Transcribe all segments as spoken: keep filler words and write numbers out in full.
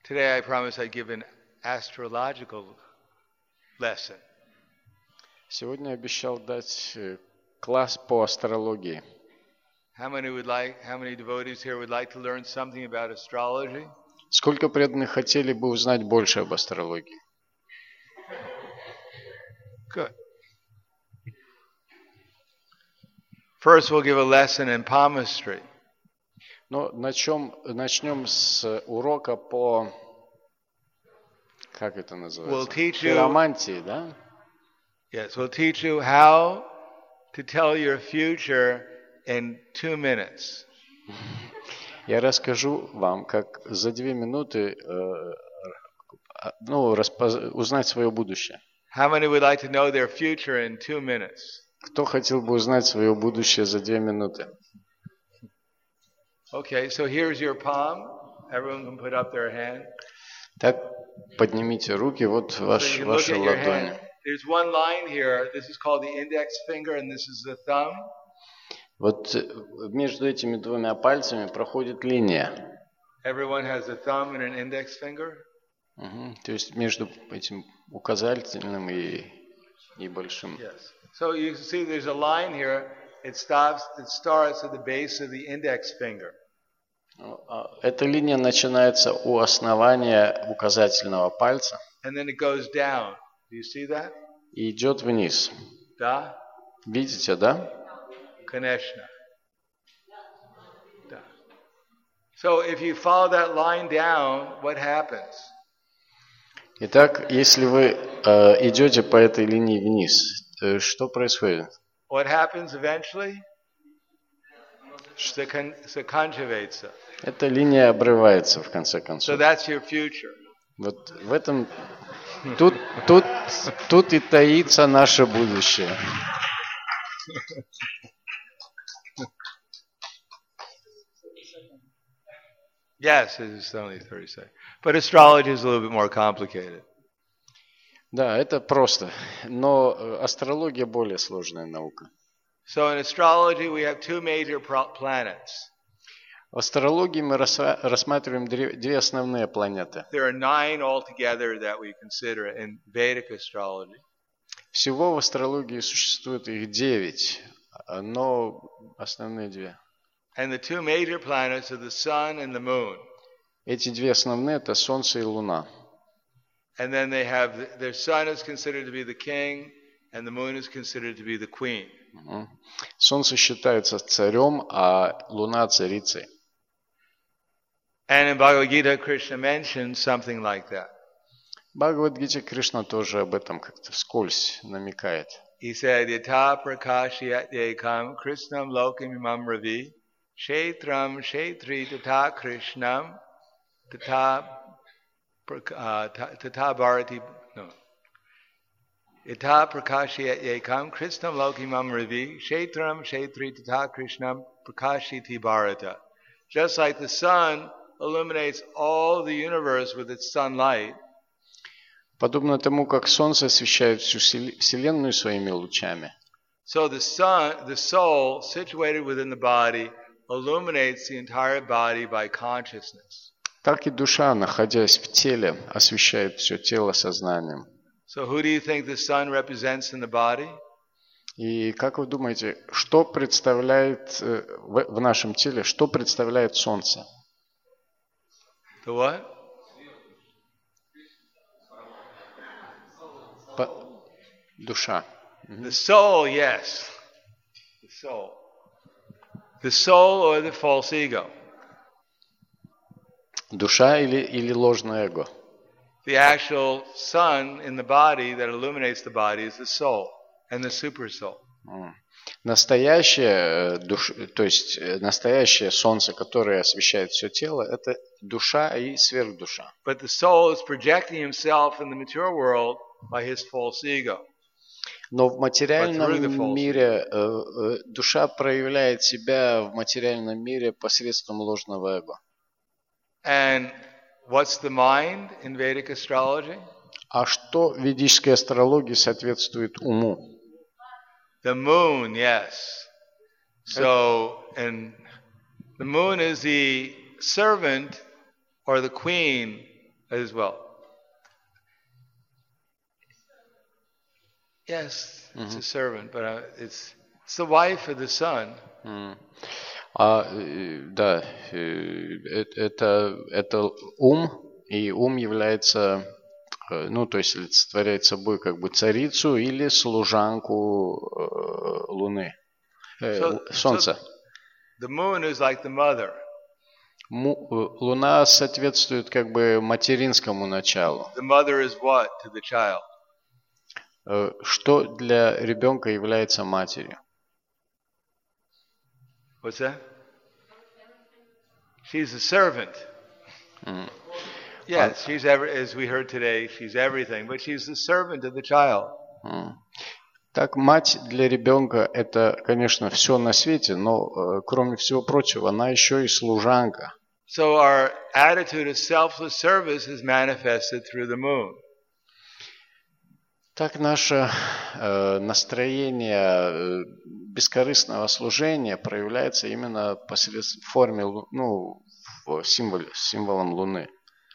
Today I promise I'd give an astrological lesson. Сегодня обещал дать э, класс по астрологии. How many would like, how many devotees here would like to learn something about astrology? Сколько преданных хотели бы узнать больше об астрологии? Good. First we'll give a lesson in palmistry. Но начнем, начнем с урока по, как это называется? We'll teach you- Хиромантии, да? Yes, we'll teach you how to tell your future in two minutes. Я расскажу вам, как за две минуты э, ну, распоз- узнать свое будущее. How many would like to know their future in two minutes? Кто хотел бы узнать свое будущее за две минуты? Okay, so here's your palm. Everyone can put up their hand. Так, поднимите руки, вот So you ваш, can look ваши at your ладони. hand. There's one line here. This is called the index finger, and this is the thumb. Вот э, между этими двумя пальцами проходит линия. Everyone has a thumb and an index finger. Мгм. То есть между этим указательным и, и большим. Yes. So you can see there's a line here. It stops. It starts at the base of the index finger. Ну, а эта линия начинается у основания указательного пальца And then it goes down. Do you see that? и идет вниз. Da, Видите, да? Kaneshna. Da. So if you follow that line down, what happens? Итак, если вы э, идете по этой линии вниз, э, что происходит? What happens eventually? Sakon- Sakonjavetsa. Эта линия обрывается в конце So концов. that's your future. Вот в этом тут, тут, тут и таится наше будущее. Yes, it's only thirty seconds. But astrology is a little bit more complicated. Да, это просто. Но э, астрология более сложная наука. So in astrology, we have two major pro- planets. В астрологии мы расра- рассматриваем две две основные планеты. There are nine altogether that we consider in Vedic astrology. Всего в астрологии существует их девять, но основные две. And the two major planets are the sun and the moon. Эти две основные – это Солнце и Луна. And then they have, their sun is considered to be the king, and the moon is considered to be the queen. Мгм. Солнце считается царем, а Луна – царицей. And in Bhagavad Gita, Krishna mentions something like that. В Бхагавад-гите Кришна тоже об этом как-то вскользь намекает. He said, Yata prakashyat ekam krishnam lokam imam ravi kshetram kshetri tata krishnam tata prak- uh, ta- tata bharati no Yata prakashyat ekam krishnam lokam imam ravi kshetram kshetri tata krishnam prakashiti bharata. Just like the sun illuminates all the universe with its sunlight, Подобно тому, как Солнце освещает всю селе- Вселенную своими лучами, so the sun, the soul situated within the body illuminates the entire body by consciousness. так и душа, находясь в теле, освещает все тело сознанием. So who do you think the sun represents in the body? И как вы думаете, что представляет э, в в нашем теле, что представляет Солнце? The what? По- Душа. The soul, yes. The soul. The soul or the false ego. Душа или, или ложное эго? The actual sun in the body that illuminates the body is the soul and the super soul. М. Настоящее, э, душ, то есть э, настоящее Солнце, которое освещает все тело, это душа и сверхдуша. But the soul is projecting himself in the material world by his false ego. Но в материальном But through the false мире э, э, душа проявляет себя в материальном мире посредством ложного эго. And what's the mind in Vedic astrology? А что в ведической астрологии соответствует уму? The moon, yes. So, and the moon is the servant or the queen as well. Yes, it's Mm-hmm. a servant, but uh, it's it's the wife of the son. Mm. А, э, да, э, э, это, это ум, и ум является, э, ну, то есть олицетворяет собой как бы царицу или служанку э, Луны, э, So, л- so Солнца. the moon is like the mother. Му- э, Луна соответствует как бы материнскому началу. The mother is what to the child? Э, Что для ребенка является матерью? What's that? She's a servant. М. Yes, she's ever, as we heard today, she's everything, but she's the servant of the child. М. Так, мать для ребенка это, конечно, все на свете, но э, кроме всего прочего, она еще и служанка. So our attitude of selfless service is manifested through the moon. Так наше э, настроение э, бескорыстного служения проявляется именно посредством в форме, лу- ну, в символе, символом Луны.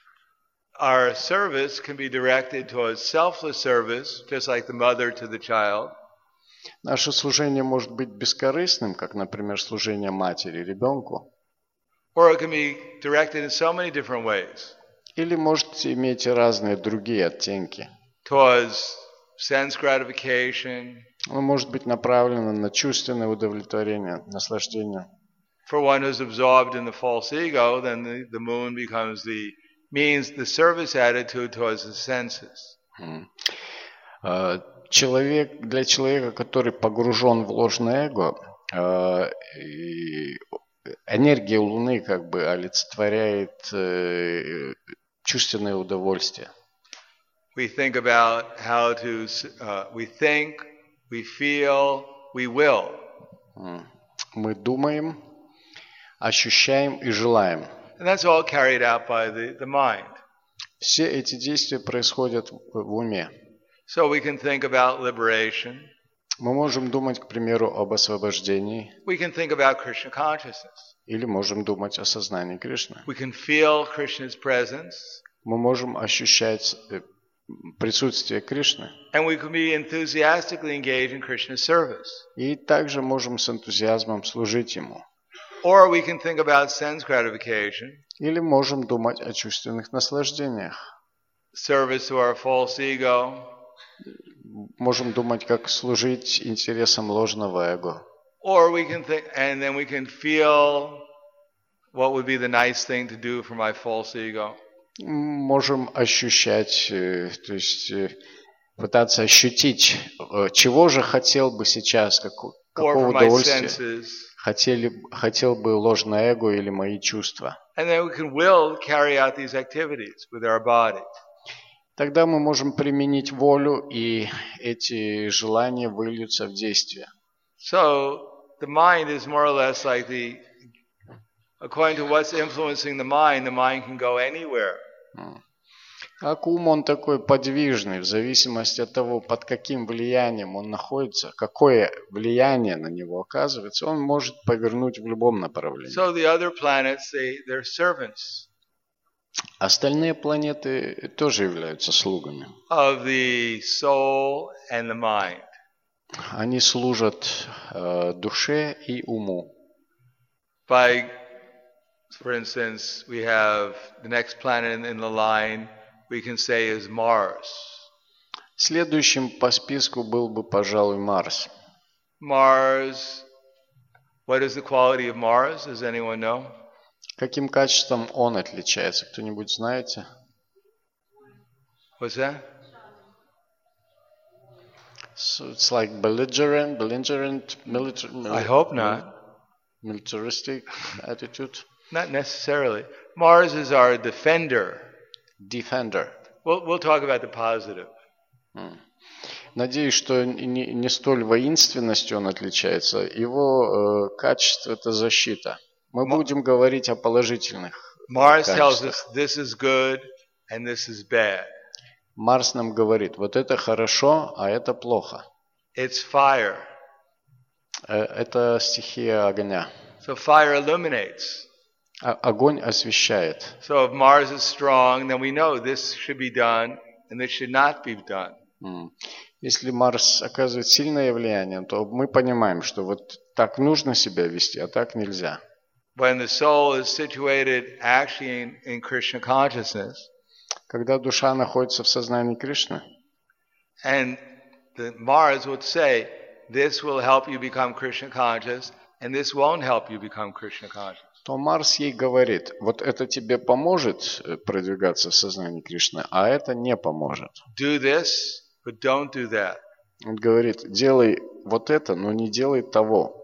Our service can be directed towards selfless service, just like the mother to the child, Наше служение может быть бескорыстным, как, например, служение матери ребенку, or it can be directed in so many different ways, или может иметь и разные другие оттенки. towards sense gratification. Оно может быть направлено на чувственное удовлетворение, наслаждение. For one who's absorbed in the false ego, then the, the moon becomes the means, the service attitude towards the senses. М. Э, Человек, для человека, который погружен в ложное эго, э, и энергия Луны как бы олицетворяет э, чувственное удовольствие. We think about how to, uh, we think, we feel, we will. М. Мы думаем, ощущаем и желаем. And that's all carried out by the, the mind. Все эти действия происходят в в уме. So we can think about liberation. Мы можем думать, к примеру, об освобождении, We can think about Krishna consciousness. или можем думать о сознании Кришны. We can feel Krishna's presence. Мы можем ощущать э, присутствие Кришны. And we can be enthusiastically engaged in Krishna's service. И также можем с энтузиазмом служить Ему. Or we can think about sense gratification, Или можем думать о чувственных наслаждениях. service to our false ego. Можем думать, как служить интересам ложного эго. Or we can think, and then we can feel what would be the nice thing to do for my false ego. Можем ощущать, э, то есть э, пытаться ощутить, э, чего же хотел бы сейчас, како- Or какого for my удовольствия senses. хотели, хотел бы ложное эго или мои чувства. And then we can will carry out these activities with our body. Тогда мы можем применить волю, и эти желания выльются в действие. So the mind is more or less like the, according to what's influencing the mind, the mind can go anywhere. Как ум, он такой подвижный, в зависимости от того, под каким влиянием он находится, какое влияние на него оказывается, он может повернуть в любом направлении. So the other planets, they, they're servants Остальные планеты тоже являются слугами. of the soul and the mind. Они служат э, душе и уму. By, for instance, we have the next planet in, in the line, we can say is Mars. Следующим по списку был бы, пожалуй, Марс. Mars, what is the quality of Mars? Does anyone know? Каким качеством он отличается? Кто-нибудь знаете? What's that? So it's like belligerent, belligerent, military, I hope not. militaristic attitude. Not necessarily. Mars is our defender. Defender. We'll, we'll talk about the positive. М. Надеюсь, что не, не столь воинственностью он отличается. Его э, качество – это защита. Мы Ма- будем говорить о положительных Mars tells качествах. us this is good and this is bad. Марс нам говорит, вот это хорошо, а это плохо. It's fire. Э, Это стихия огня. So fire illuminates. Огонь освещает. So if Mars is strong, then we know this should be done and this should not be done. Если Марс оказывает сильное влияние, то мы понимаем, что вот так нужно себя вести, а так нельзя. When the soul is situated actually in, in Krishna consciousness, когда душа находится в сознании Кришны, and the Mars would say, this will help you become Krishna conscious, and this won't help you become Krishna conscious. То Марс ей говорит, вот это тебе поможет продвигаться в сознании Кришны, а это не поможет. Do this, but don't do that. Он говорит, делай вот это, но не делай того.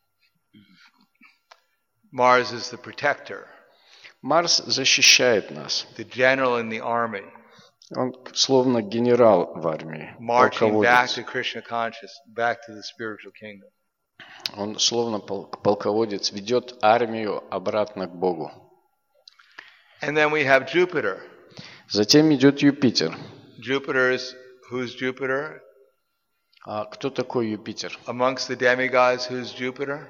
Mars is the protector. Марс защищает нас. The general in the army. Он словно генерал в армии. Marching back to Krishna consciousness, back to the spiritual kingdom. Он словно полководец ведет армию обратно к Богу. And then we have Jupiter. Затем идет Юпитер. Jupiter is, who's Jupiter? А кто такой Юпитер? Amongst the demigods, who's Jupiter?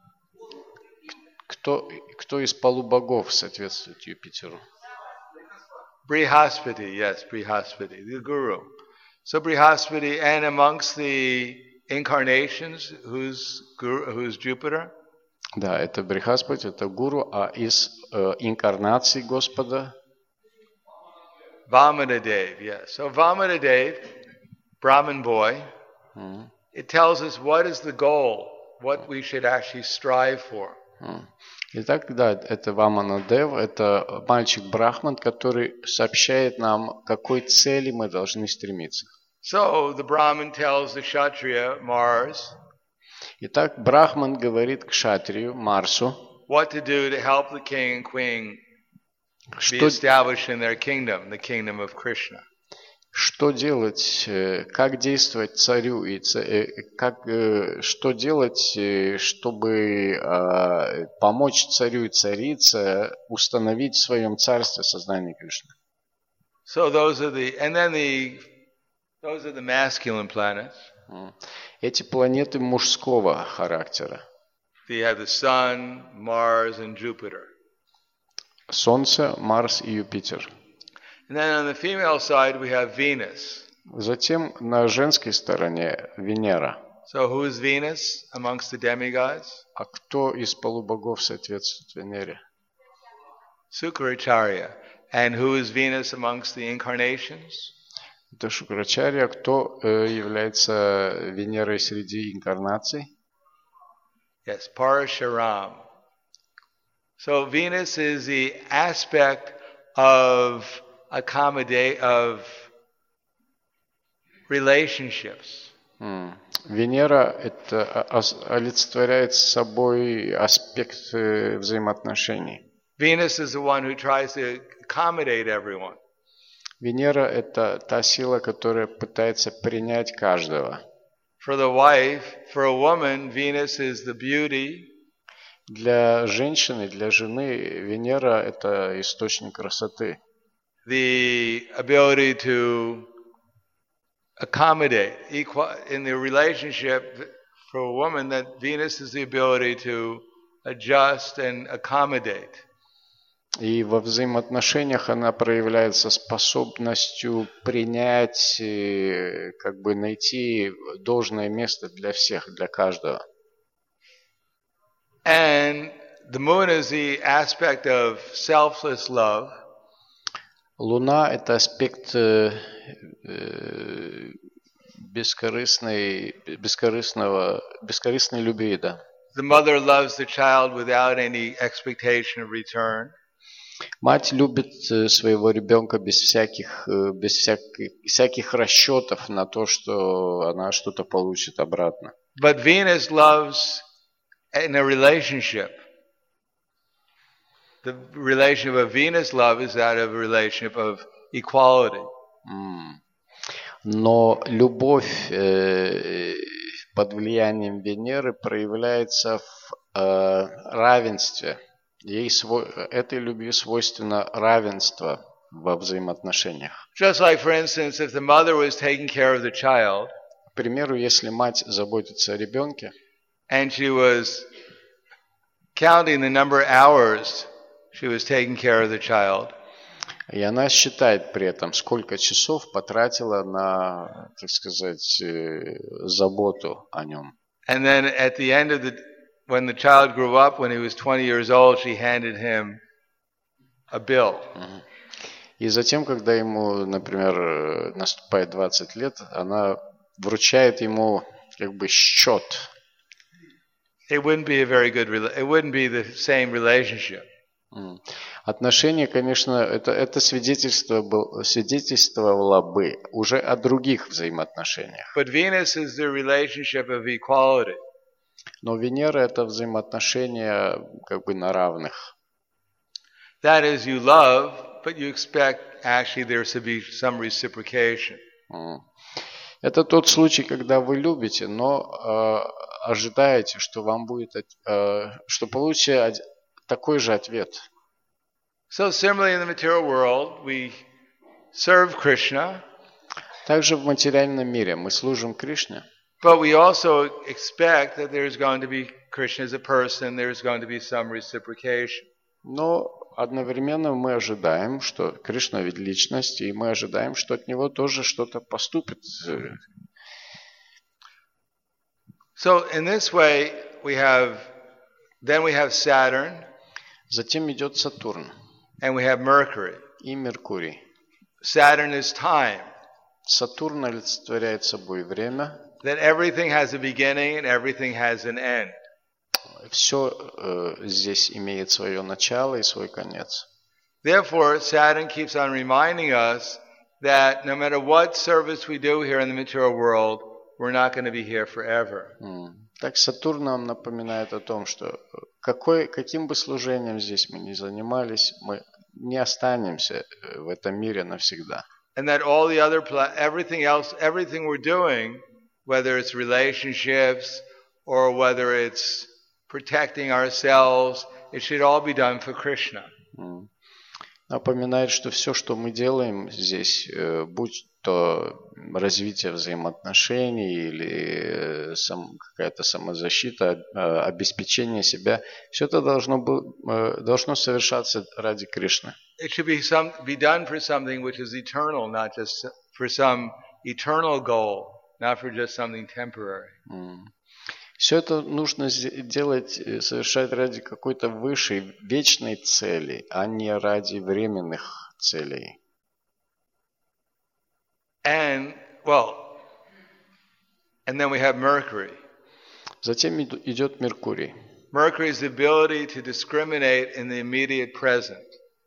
Кто, кто из полубогов соответствует Юпитеру? Brihaspati, yes, Brihaspati, the guru. So Brihaspati, and amongst the incarnations, who's guru, who's Jupiter? Да, это Брихаспати, это гуру, а из э, инкарнаций Господа? Vamanadev, yes. So Vamanadev, Brahmin boy, mm. it tells us what is the goal, what we should actually strive for. Итак, да, это Ваманадев, это мальчик-брахман, который сообщает нам, к какой цели мы должны стремиться. So the Brahmin tells the Kshatriya, Mars, итак, Брахман говорит Кшатрию, Марсу, what to do to help the king and queen be established in their kingdom, the kingdom of Krishna. Что делать, как действовать царю и как, что делать, чтобы помочь царю и царице установить в своем царстве сознание Кришны. So those are the, and then the, those are the masculine planets. Эти планеты мужского характера. You have the Sun, Mars, and Jupiter. Солнце, Марс и Юпитер. And then on the female side we have Venus. Затем на женской стороне Венера. So who is Venus amongst the demigods? А кто из полубогов соответствует Венере? Sukracharya. And who is Venus amongst the incarnations? Это Шукрачарья. Кто является Венерой среди инкарнаций? Yes, Parashuram. So Venus is the aspect of accommodate of relationships. Mm. Венера это олицетворяет собой аспект взаимоотношений. Venus is the one who tries to accommodate everyone. Венера это та сила, которая пытается принять каждого. For the wife, for a woman, Venus is the beauty. Для женщины, для жены Венера это источник красоты. The ability to accommodate equal in the relationship for a woman, that Venus is the ability to adjust and accommodate. И во взаимоотношениях она проявляется способностью принять, как бы найти должное место для всех, для каждого. And the moon is the aspect of selfless love. Луна – это аспект э, э, бескорыстной, бескорыстного, бескорыстной любви, да. The mother loves the child without any expectation of return. Мать любит своего ребенка без всяких, без всяких, всяких расчетов на то, что она что-то получит обратно. But Venus loves in a relationship. The relationship of Venus love is that of a relationship of equality. Mm. Но любовь э, под влиянием Венеры проявляется в э, равенстве. Ей свой, этой любви свойственно равенство во взаимоотношениях. Just like, for instance, if the mother was taking care of the child, к примеру, если мать заботится о ребенке, and she was counting the number of hours she was taking care of the child. И она считает при этом, сколько часов потратила на, так сказать, э, заботу о нем. And then at the end of the, when the child grew up, when he was twenty years old, she handed him a bill. И затем, когда ему, например, наступает двадцать лет, она вручает ему как бы счет. It wouldn't be a very good, it wouldn't be the same relationship. Отношения, конечно, это, это свидетельство был, свидетельствовало бы уже о других взаимоотношениях. But Venus is the relationship of equality. Но Венера это взаимоотношения как бы на равных. That is, you love, but you expect actually there to be some reciprocation. Это тот случай, когда вы любите, но э, ожидаете, что вам будет, э, что получите такой же ответ. So similarly in the material world, we serve Krishna. Также в материальном мире мы служим Кришне. But we also expect that there's going to be Krishna as a person, there's going to be some reciprocation. Но одновременно мы ожидаем, что Кришна ведь личность, и мы ожидаем, что от него тоже что-то поступит. So in this way, we have, then we have Saturn. Затем идет Сатурн. And we have Mercury. И Меркурий. Saturn is time. Сатурн олицетворяет собой время. That everything has a beginning and everything has an end. Все э, здесь имеет свое начало и свой конец. Therefore, Saturn keeps on reminding us that no matter what service we do here in the material world, we're not going to be here forever. Mm. Так Сатурн нам напоминает о том, что какой, каким бы служением здесь мы ни занимались, мы не останемся в этом мире навсегда. And that all the other, everything else, everything we're doing, whether it's relationships or whether it's protecting ourselves, it should all be done for Krishna. Mm. Напоминает, что все, что мы делаем здесь, будь то развитие взаимоотношений или сам, какая-то самозащита, обеспечение себя, все это должно, был, должно совершаться ради Кришны. It should be some be done for something which is eternal, not just for some eternal goal, not for just something temporary. Mm. Все это нужно делать, совершать ради какой-то высшей, вечной цели, а не ради временных целей. And, well, and then we have Mercury. Затем идет Меркурий. Mercury is the ability to discriminate in the immediate present.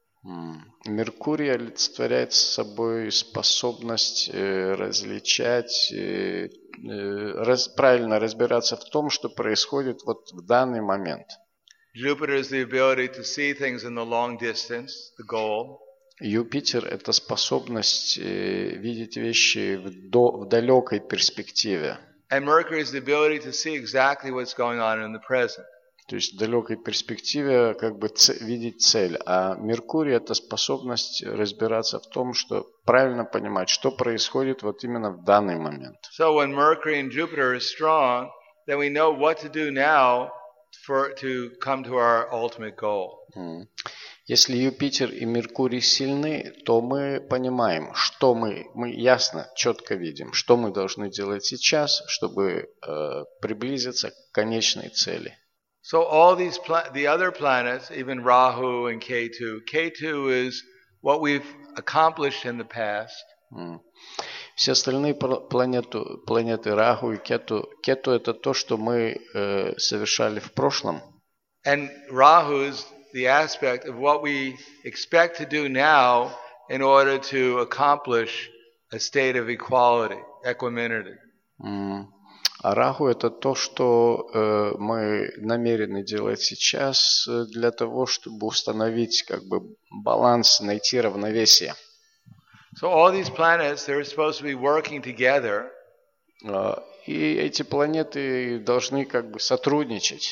Меркурий олицетворяет собой способность э, различать, э, э, раз, правильно разбираться в том, что происходит вот в данный момент. Jupiter is the ability to see things in the long distance, the goal. Юпитер – это способность э, видеть вещи в, до, в далекой перспективе. And Mercury is the ability to see exactly what's going on in the present. То есть в далекой перспективе как бы ц- видеть цель. А Меркурий – это способность разбираться в том, что правильно понимать, что происходит вот именно в данный момент. So when Mercury and Jupiter are strong, then we know what to do now for to come to our ultimate goal. Если Юпитер и Меркурий сильны, то мы понимаем, что мы, мы ясно, четко видим, что мы должны делать сейчас, чтобы э, приблизиться к конечной цели. So all these pla- the other planets, even Rahu and K two, K two is what we've accomplished in the past. Mm. Все остальные планеты, планеты Раху и Кету, Кету это то, что мы э, совершали в прошлом. And Rahu is the aspect of what we expect to do now in order to accomplish a state of equality, equanimity. Mm. А Раху это то, что э, мы намерены делать сейчас для того, чтобы установить как бы баланс, найти равновесие. So all these planets, they're supposed to be working together. Uh, и эти планеты должны как бы сотрудничать.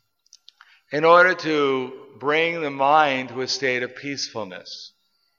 In order to bring the mind to a state of peacefulness.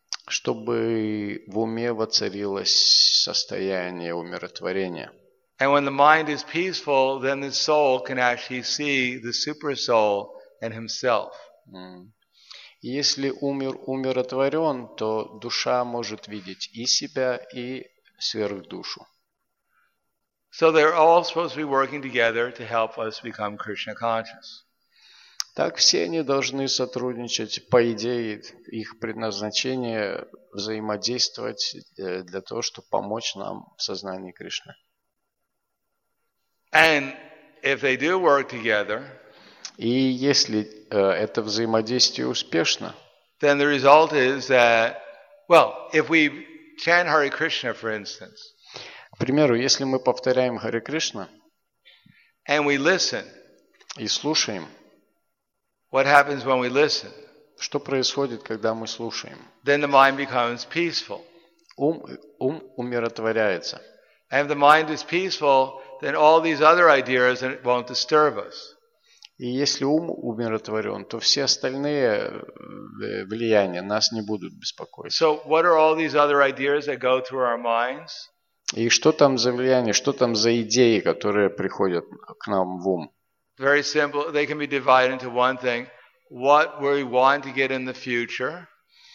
Чтобы в уме воцарилось состояние умиротворения. And when the mind is peaceful, then the soul can actually see the super soul and himself. Mm. Если умер, умиротворен, то душа может видеть и себя, и сверхдушу. So they're all supposed to be working together to help us become Krishna conscious. Так все они должны сотрудничать. По идее, их предназначение взаимодействовать для того, чтобы помочь нам в сознании Кришны. And if they do work together, и если э, это взаимодействие успешно, then the result is that, well, if we chant Hare Krishna, for instance, к примеру, если мы повторяем Харе Кришна and we listen, и слушаем, what happens when we listen? что происходит, когда мы слушаем? Then the mind becomes peaceful. Ум, ум умиротворяется. And if the mind is peaceful, then all these other ideas won't disturb us. И если ум умиротворен, то все остальные влияния нас не будут беспокоить. So what are all these other ideas that go through our minds? И что там за влияние, что там за идеи, которые приходят к нам в ум? Very simple. They can be divided into one thing. What we want to get in the future.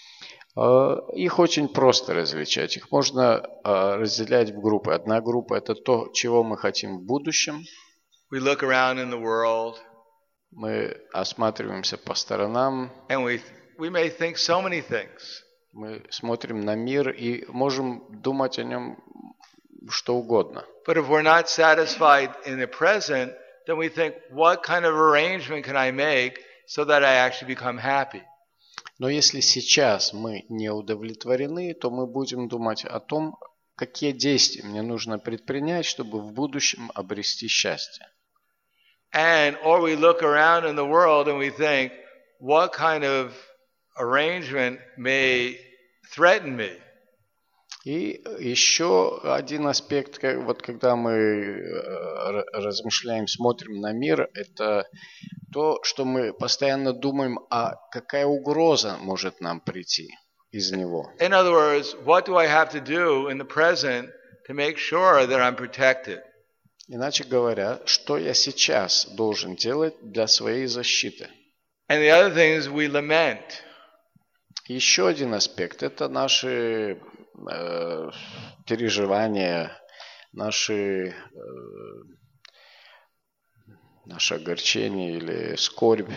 Их очень просто различать. Их можно разделять в группы. Одна группа – это то, чего мы хотим в будущем. We look around in the world. Мы осматриваемся по сторонам. And we we may think so many things. Мы смотрим на мир и можем думать о нем что угодно. But if we're not satisfied in the present, then we think, what kind of arrangement can I make so that I actually become happy? Но если сейчас мы не удовлетворены, то мы будем думать о том, какие действия мне нужно предпринять, чтобы в будущем обрести счастье. And or we look around in the world and we think, what kind of arrangement may threaten me? И еще один аспект, вот когда мы размышляем, смотрим на мир, это то, что мы постоянно думаем, а какая угроза может нам прийти из него. In other words, what do I have to do in the present to make sure that I'm protected? Иначе говоря, что я сейчас должен делать для своей защиты? And the other thing is we lament. Еще один аспект – это наши э, переживания, наши, э, наше огорчение или скорбь.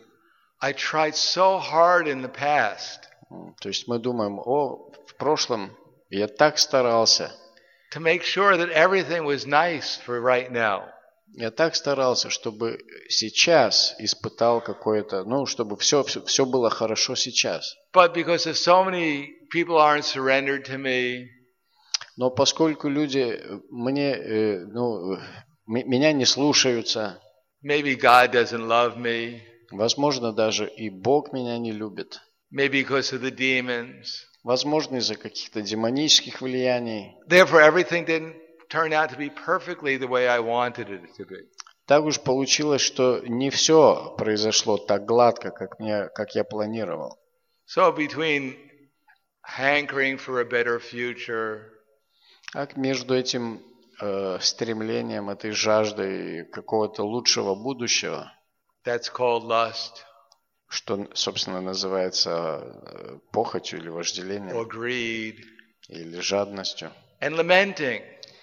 I tried so hard in the past. То есть мы думаем, о, в прошлом я так старался. To make sure that everything was nice for right now. Я так старался, чтобы сейчас испытал какое-то, ну, чтобы все, все, все было хорошо сейчас. But because if so many people aren't surrendered to me, но поскольку люди мне, ну, меня не слушаются, maybe God doesn't love me, возможно, даже и Бог меня не любит, maybe because of the demons, возможно, из-за каких-то демонических влияний. Therefore, everything didn't turn out to be perfectly the way I wanted it to be. Так уж получилось, что не все произошло так гладко, как мне, как я планировал. So between hankering for a better future, как между этим э, стремлением, этой жаждой какого-то лучшего будущего, that's called lust, что, собственно, называется похотью или вожделением, or greed, или жадностью, and lamenting,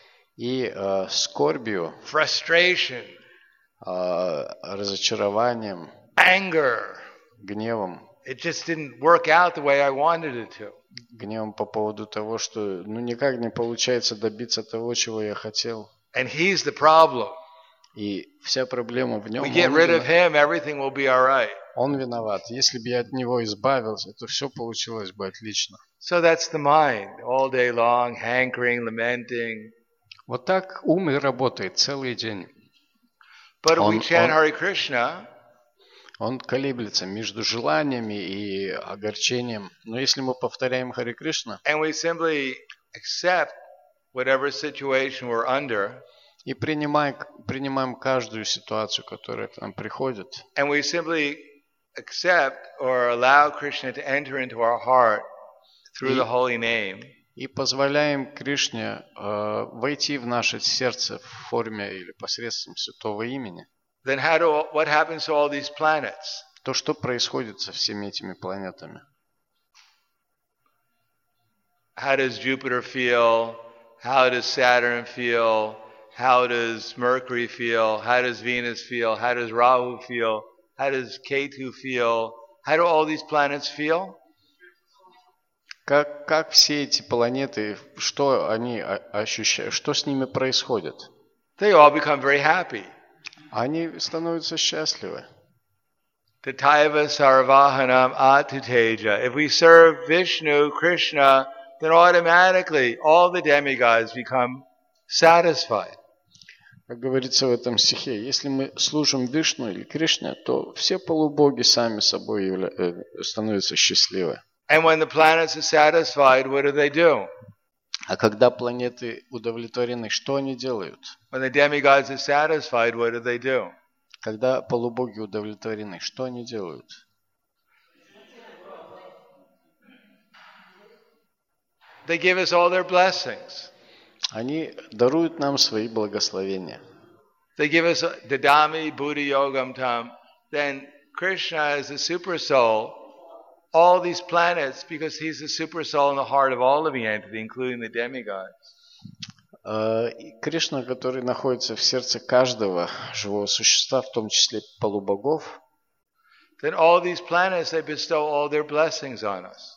и э, скорбью, frustration, э, разочарованием, anger, гневом. It just didn't work out the way I wanted it to. Гневом по поводу того, что ну никак не получается добиться того, чего я хотел. And he's the problem. И вся проблема в нем. We get rid of him, everything will be all right. Он виноват. Если бы я от него избавился, то все получилось бы отлично. So that's the mind, all day long, hankering, lamenting. Вот так ум и работает целый день. But if we chant Hare Krishna, он колеблется между желаниями и огорчением. Но если мы повторяем Харе Кришна, and we simply accept whatever situation we're under, и принимаем, принимаем каждую ситуацию, которая к нам приходит, and we simply accept or allow Krishna to enter into our heart through и, the holy name, и позволяем Кришне э, войти в наше сердце в форме или посредством святого имени, then how do what happens to all these planets? то что происходит со всеми этими планетами? How does Jupiter feel? How does Saturn feel? How does Mercury feel? How does Venus feel? How does Rahu feel? How does Ketu feel? How do all these planets feel? Как, как все эти планеты, что они ощущают, что с ними происходит? They all become very happy. Они становятся счастливы. Tataiva sarvahanam atuteja. If we serve Vishnu, Krishna, then automatically all the demigods become satisfied. Как говорится в этом стихе, если мы служим Вишну или Кришне, то все полубоги сами собой явля... становятся счастливы. And when the planets are satisfied, what do they do? А когда планеты удовлетворены, что они делают? When the demigods are satisfied, what do they do? Когда полубоги удовлетворены, что они делают? They give us all their blessings. Они даруют нам свои благословения. They give us Dadami Buddha Yogam Tam. Then Krishna is the super soul. All these planets, because he's the super soul in the heart of all living entity, including the demigods. Кришна, который находится в сердце каждого живого существа, в том числе полубогов, then all these planets, they bestow all their blessings on us.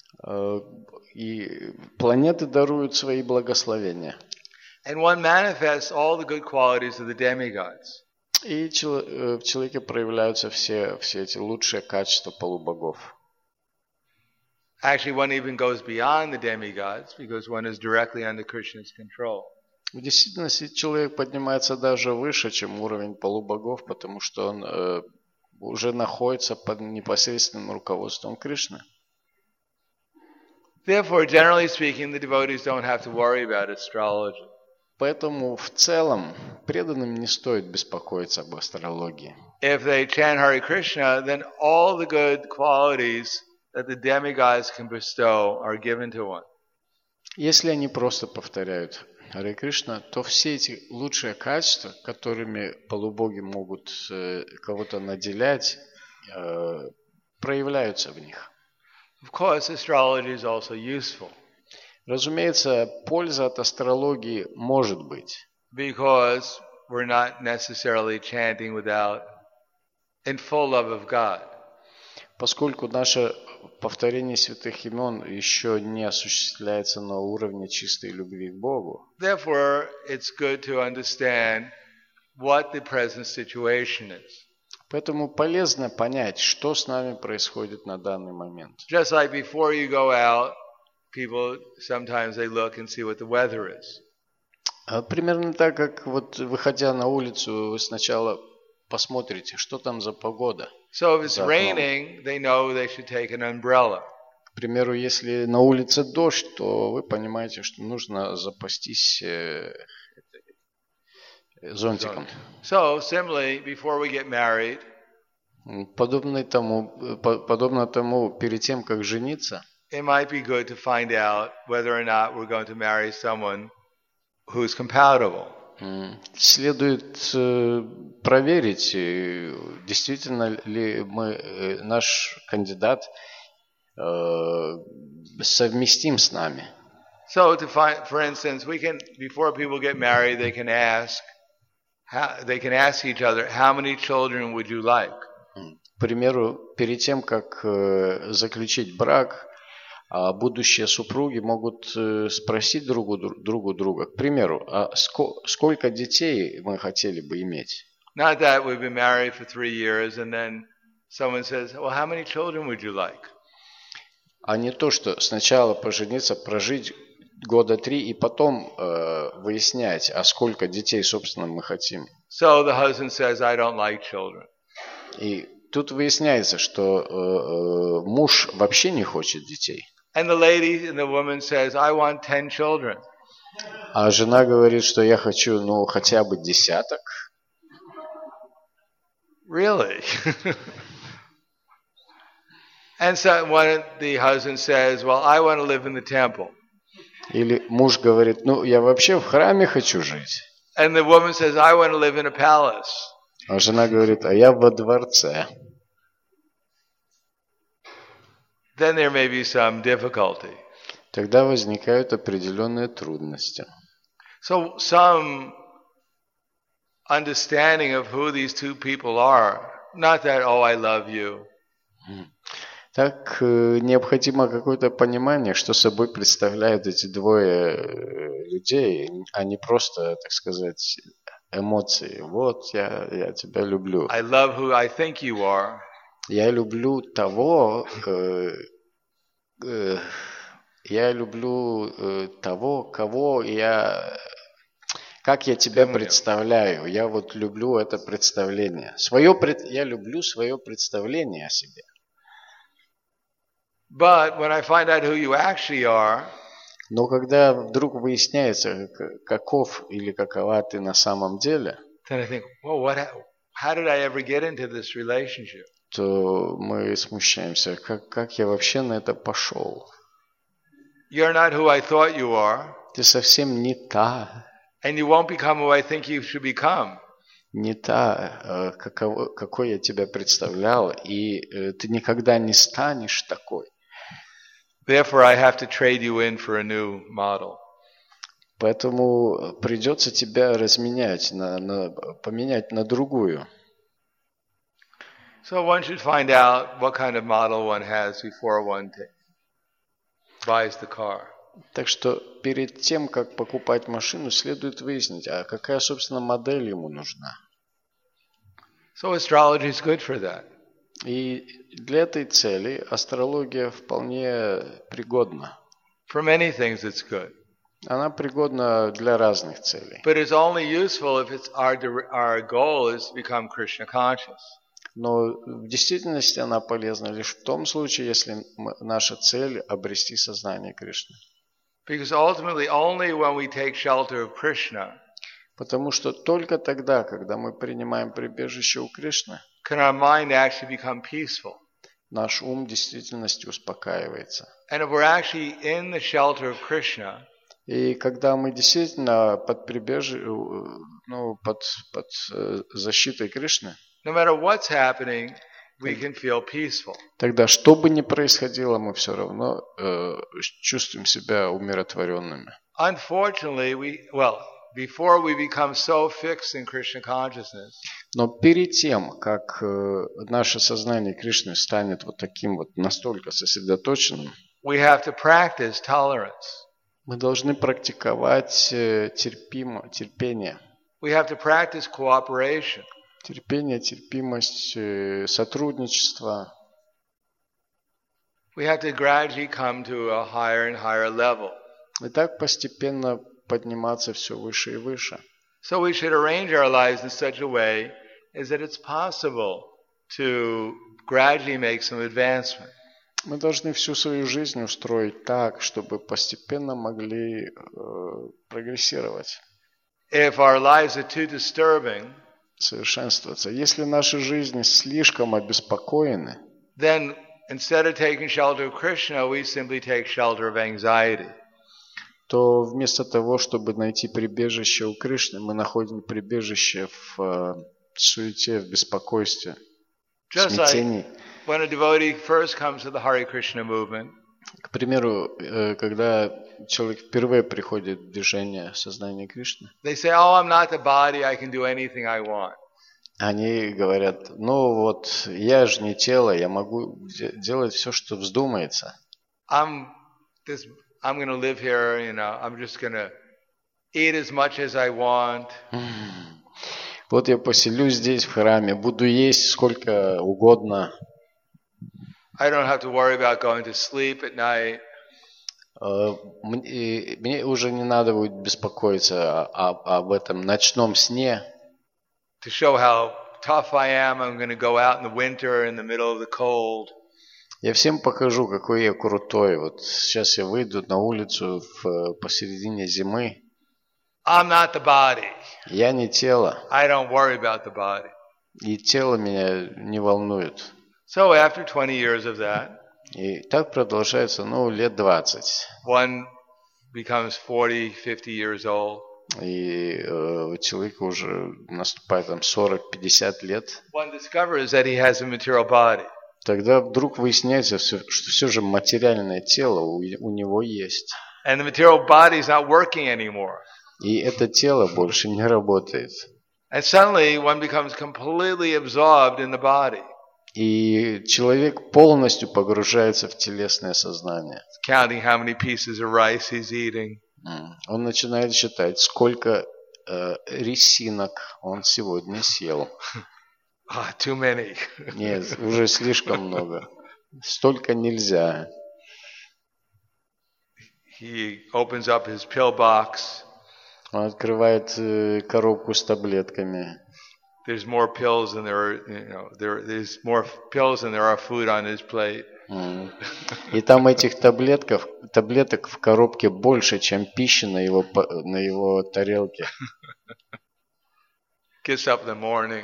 И планеты даруют свои благословения. And one manifests all the good qualities of the demigods. И в человеке проявляются все, все эти лучшие качества полубогов. Actually, one even goes beyond the demigods because one is directly under Krishna's control. В действительности человек поднимается даже выше, чем уровень полубогов, потому что он э, уже находится под непосредственным руководством Кришны. Therefore, generally speaking, the devotees don't have to worry about astrology. Поэтому в целом преданным не стоит беспокоиться об астрологии. If they chant Hare Krishna, then all the good qualities that the demigods can bestow are given to one. Если они просто повторяют Харе Кришна, то все эти лучшие качества, которыми полубоги могут э, кого-то наделять, э, проявляются в них. Of course, astrology is also useful. Разумеется, польза от астрологии может быть. Because we're not necessarily chanting without in full love of God. Поскольку наше повторение святых имен еще не осуществляется на уровне чистой любви к Богу. Therefore, it's good to understand what the present situation is. Поэтому полезно понять, что с нами происходит на данный момент. Just like before you go out, people sometimes they look and see what the weather is. Примерно так, как вот выходя на улицу, вы сначала посмотрите, что там за погода. So if it's raining, they know they should take an umbrella. К примеру, если на улице дождь, то вы понимаете, что нужно запастись э, зонтиком. So similarly, before we get married, подобно тому, подобно тому, перед тем, как жениться, it might be good to find out whether or not we're going to marry someone who's compatible. Следует проверить, действительно ли мы, наш кандидат совместим с нами. So, to find, for instance, we can before people get married, they can ask, how, they can ask each other, how many children would you like? К примеру, перед тем, как заключить брак, будущие супруги могут спросить другу, другу друга, к примеру, а сколько детей мы хотели бы иметь? Not that we've been married for three years and then someone says, well, how many children would you like? А не то, что сначала пожениться, прожить года три и потом э, выяснять, а сколько детей, собственно, мы хотим. So the husband says, I don't like children. И тут выясняется, что э, э, муж вообще не хочет детей. And the lady and the woman says, I want ten children. А жена говорит, что я хочу, ну, хотя бы десяток. Really? And so one the husband says, well, I want to live in the temple. Или муж говорит, ну, я вообще в храме хочу жить. And the woman says, I want to live in a palace. А жена говорит, а я во дворце. then there may be some difficulty. Тогда возникают определенные трудности. So some understanding of who these two people are, not that, oh, I love you. Так необходимо какое-то понимание, что собой представляют эти двое людей, а не просто, так сказать, эмоции. Вот я, я тебя люблю. I love who I think you are. Я люблю того, э, э, я люблю э, того, кого я, как я тебя представляю. Я вот люблю это представление. Свое пред, я люблю свое представление о себе. But when I find out who you actually are, но когда вдруг выясняется, каков или какова ты на самом деле, then I think, well, what, how did I ever get into this relationship? То мы смущаемся, как, как я вообще на это пошел. You're not who I thought you are. Ты совсем не та. And you won't become who I think you should become. Не та, каково, какой я тебя представлял, и ты никогда не станешь такой. Therefore, I have to trade you in for a new model. Поэтому придется тебя разменять, на, на, поменять на другую. So one should find out what kind of model one has before one buys the car. Так что перед тем, как покупать машину, следует выяснить, а какая, собственно, модель ему нужна. So astrology is good for that. И для этой цели астрология вполне пригодна. For many things it's good. Она пригодна для разных целей. But it's only useful if it's our our goal is to become Krishna conscious. Но в действительности она полезна лишь в том случае, если наша цель обрести сознание Кришны. Because ultimately only when we take shelter of Krishna, потому что только тогда, когда мы принимаем прибежище у Кришны, can our mind actually become peaceful. Наш ум в действительности успокаивается. And if we're actually in the shelter of Krishna, и когда мы действительно под прибежием, ну, под, под защитой Кришны, no matter what's happening, we can feel peaceful. Тогда, что бы ни происходило, мы все равно э, чувствуем себя умиротворенными. Unfortunately, we well. Before we become so fixed in Krishna consciousness, но перед тем, как э, наше сознание Кришны станет вот таким вот настолько сосредоточенным, we have to practice tolerance. Мы должны практиковать э, терпимо, терпение. We have to practice cooperation. Терпение, терпимость, э, сотрудничество. We have to gradually come to a higher and higher level. И так постепенно подниматься все выше и выше. So we should arrange our lives in such a way as that it's possible to gradually make some advancement. Мы должны всю свою жизнь устроить так, чтобы постепенно могли э, прогрессировать. If our lives are too disturbing, совершенствоваться. Если наши жизни слишком обеспокоены, then instead of taking shelter of Krishna, we simply take shelter of anxiety. то вместо того, чтобы найти прибежище у Кришны, мы находим прибежище в э, суете, в беспокойстве, в смятении. When a devotee first comes to the Hare Krishna movement, к примеру, э, когда человек впервые приходит в движение сознания Кришны, they say, "Oh, I'm not the body. I can do anything I want." Они говорят: ну вот, я же не тело, я могу делать все, что вздумается. I'm this. I'm going to live here, you know, I'm just going to eat as much as I want. Вот я поселюсь здесь в храме, буду есть сколько угодно. I don't have to worry about going to sleep at night. Мне, мне уже не надо будет беспокоиться об, об этом ночном сне. To show how tough I am, I'm going to go out in the winter in the middle of the cold. Я всем покажу, какой я крутой. Вот сейчас я выйду на улицу в, посередине зимы. I'm not the body. Я не тело. I don't worry about the body. И тело меня не волнует. So after twenty years of that, и так продолжается, ну, лет двадцать. One becomes forty, fifty years old. И э, человеку уже наступает там сорок-пятьдесят лет. One discovers that he has a material body. тогда вдруг выясняется, что все же материальное тело у, у него есть. And the material body is not working anymore. И это тело больше не работает. And suddenly one becomes completely absorbed in the body. И человек полностью погружается в телесное сознание. Counting how many pieces of rice he's eating. Он начинает считать, сколько э, рисинок он сегодня съел. Ah, too many. Нет, уже слишком много. Столько нельзя. He opens up his pill box. Он открывает э, коробку с таблетками. There's more pills than there are, you know, there there's more pills than there are food on his plate. Mm. И там этих таблетков, таблеток в коробке больше, чем пищи на его на его тарелке. Gets up in the morning.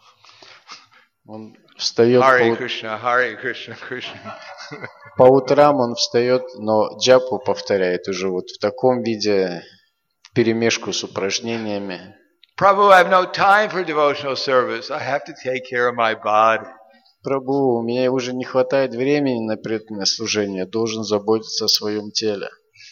Он встает Hare по, Krishna, Hare Krishna, Krishna. По утрам он встает, но джапу повторяет уже вот в таком виде, вперемешку с упражнениями. Prabhu, I have no time for devotional service. I have to take care of my body. Прабху, у меня уже не хватает времени на преданное служение, должен заботиться о своем теле.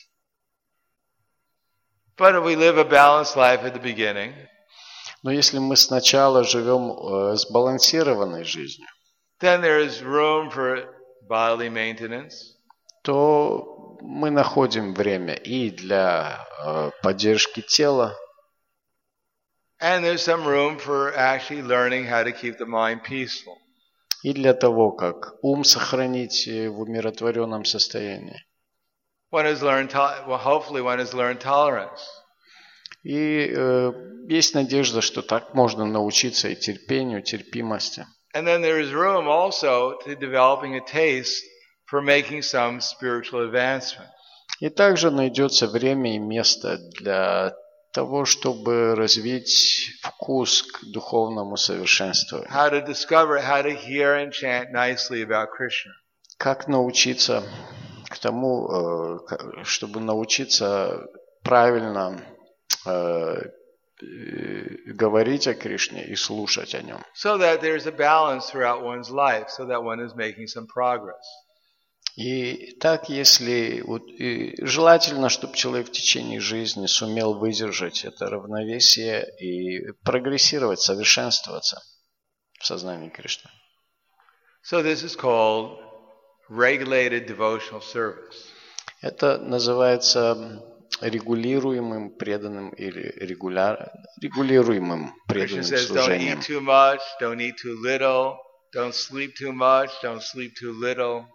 But if we live a balanced life at the beginning, но если мы сначала живем э, сбалансированной жизнью, then there is room for bodily maintenance, то мы находим время и для э, поддержки тела, and there's some room for actually learning how to keep the mind peaceful. И для того, как ум сохранить в умиротворенном состоянии. One has learned, well, hopefully one has learned tolerance. И э, есть надежда, что так можно научиться и терпению, терпимости. And then there is room also to developing a taste for making some spiritual advancement. И также найдется время и место для того, чтобы развить вкус к духовному совершенствованию. How to discover how to hear and chant nicely about Krishna. Как научиться к тому, чтобы научиться правильно э, говорить о Кришне и слушать о нем. So that there's a balance throughout one's life, so that one is making some progress. И так, если вот, и желательно, чтобы человек в течение жизни сумел выдержать это равновесие и прогрессировать, совершенствоваться в сознании Кришны. So this is called regulated devotional service. Это называется регулируемым преданным или регуляр, регулируемым преданным Krishna says, don't служением. eat too much, don't eat too little, don't sleep too much, don't sleep too little.